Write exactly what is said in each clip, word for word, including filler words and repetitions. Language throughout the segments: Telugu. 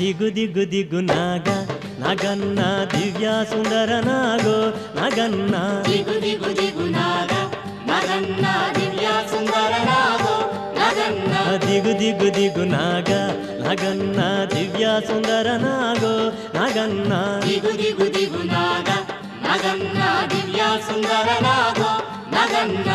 దిగు దిగు దిగు నాగ నాగన్న దివ్య సుందర నాగో నాగన్న దిగు దిగు దిగు నాగ నాగన్న దివ్య సుందర నాగో నాగన్న దిగు దిగు దిగు నాగ నాగన్న దివ్య సుందర నాగో నాగన్న దిగు దిగు దిగు నాగ నాగన్న దివ్య సుందర నాగో నాగన్న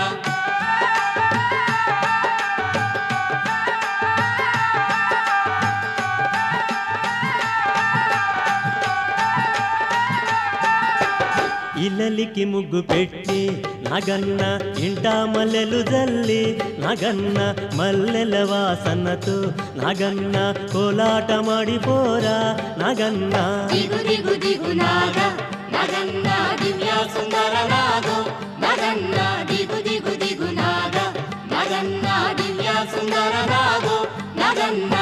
ఇల్లలికి ముగ్గు పెట్టి నాగన్న ఇంట మల్లెలు జల్లి నాగన్న మల్లెల వాసనతో నాగన్న కోలాట మాడిపోరా నాగన్న దిగు దిగు దిగు నాగ నాగన్న దివ్య సుందర నాగో నాగన్న దిగు దిగు దిగు నాగ నాగన్న దివ్య సుందర నాగో నాగన్న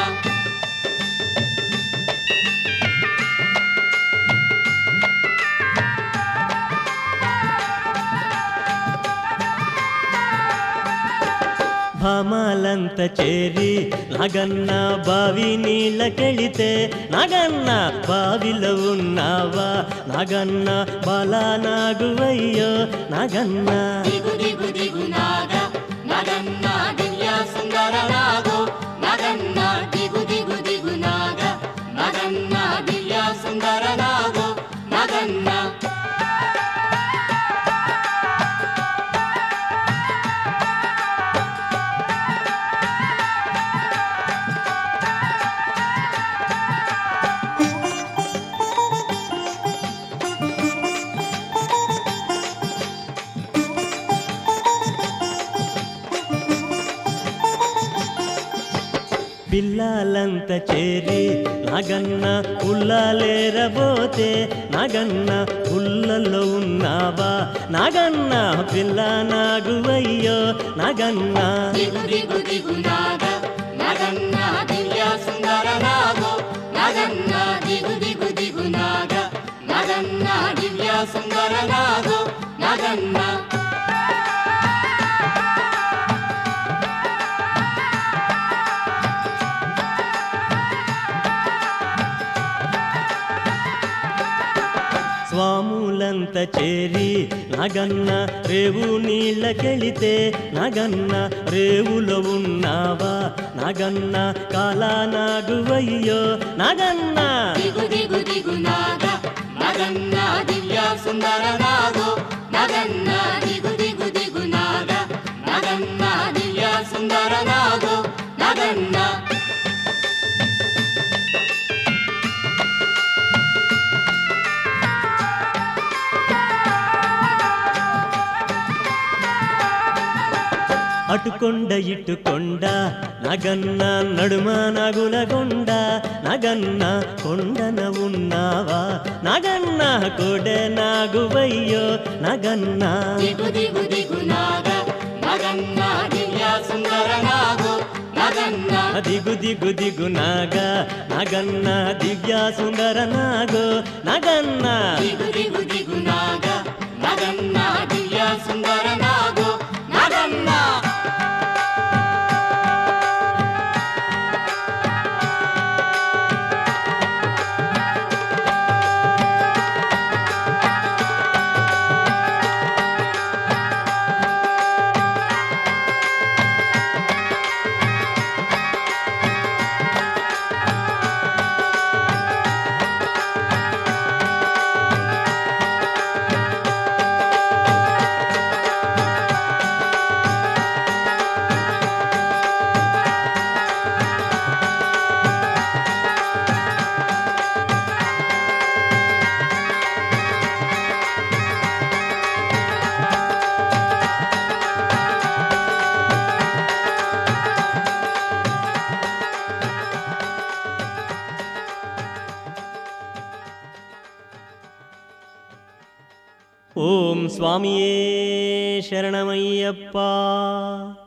భామాలంత చేరి నాగన్న బావి నీళ్ళకెళితే నాగన్న బావిలో ఉన్నావా నాగన్న బాలా నాగువయ్యో నాగన్న దిగు దిగు దిగు నాగ నాగన్న దివ్య సుందర నాగో నాగన్న దిగు దిగు దిగు నాగ నాగన్న దివ్య సుందర నాగో నాగన్న పిల్లలంత చేరి నాగన్న ఉల్లాలేరబోతే నాగన్న ఉల్లలో ఉన్నావా నాగన్న పిల్ల నాగువయ్యో నాగన్న దిగు దిగు దిగు నాగ నాగన్న దివ్య సుందర నాగో నాగన్న దిగు దిగు దిగు నాగ నాగన్న దివ్య సుందర నాగో నాగన్న స్వాములంత చేరి నాగన్న రేవు నీళ్ళకెళితే నాగన్న రేవులో ఉన్నావా నాగన్న కాలా నాగువయ్యో నాగన్న దిగు దిగు దిగు నాగ నాగన్న దివ్య సుందర నాగో నాగన్న దిగు దిగు దిగు నాగ నాగన్న దివ్య సుందర నాగో నాగన్న అటుకొండ ఇటుకొండ నగన్న నడుమ నగుల కొండ నగన్న కొండన ఉన్నావా నగన్న కోడె నాగువయ్యో నగన్న దిగు దిగు దిగు నాగ నాగన్న దివ్య సుందర నాగో నాగన్న దిగు దిగు దిగు నాగ నగన్న దివ్య సుందర నాగో నగన్న దిగు దిగు దిగు నాగ నాగన్న దివ్య సుందర నాగో నాగన్న ఓం స్వామియే శరణమయ్యప్ప.